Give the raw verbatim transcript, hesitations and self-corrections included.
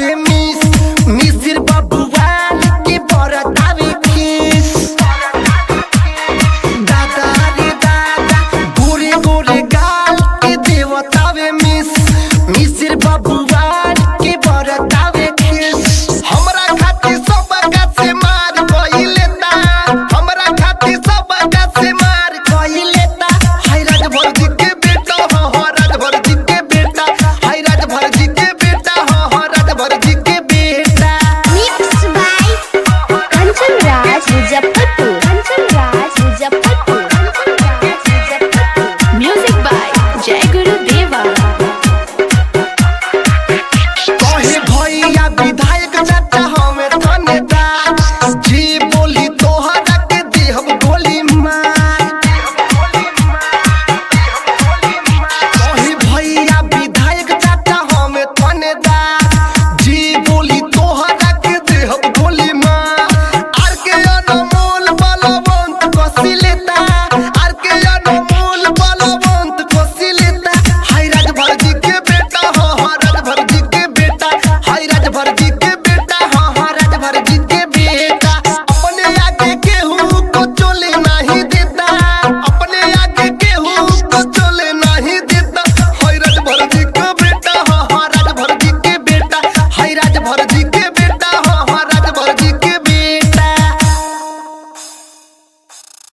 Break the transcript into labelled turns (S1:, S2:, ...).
S1: बरतावे miss Misir बबुआन के बरतावे किस दादा रे दादा गोरे गोरे गाल के देवतावे मिस मिसिर बबुआन के बरतावे किस हमरा खातिर सब का से मार कइले ता हमरा खातिर सब का से मार कइले ता हाय राज भर जी के बेटा हो हो राज भर जी के बेटा हाय राज भर जी के बेटा हो हो राज भर जी के बेटा
S2: Mixed by Kanchan Raj Muzaffarpur. Kanchan Raj Muzaffarpur. Kanchan Raj Muzaffarpur. Music by Jai Guru Deva.
S1: कहे भैया विधायक चाचा हमें धन्यवाद जी बोली तोहरा के देहब गोली मार कहे भैया विधायक चाचा हमें धन्यवाद जी बोली